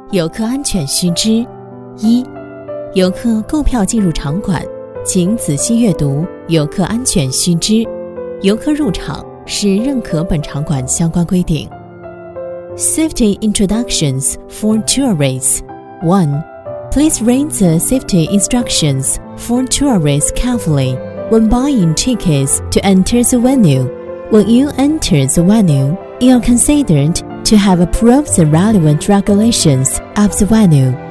游客安全须知：一、游客购票进入场馆，请仔细阅读游客安全须知。游客入场时认可本场馆相关规定。Safety introductions for tourists. 1. Please read the safety instructions for tourists carefully when buying tickets to enter the venue. When you enter the venue, you are considered to have approved the relevant regulations of the venue.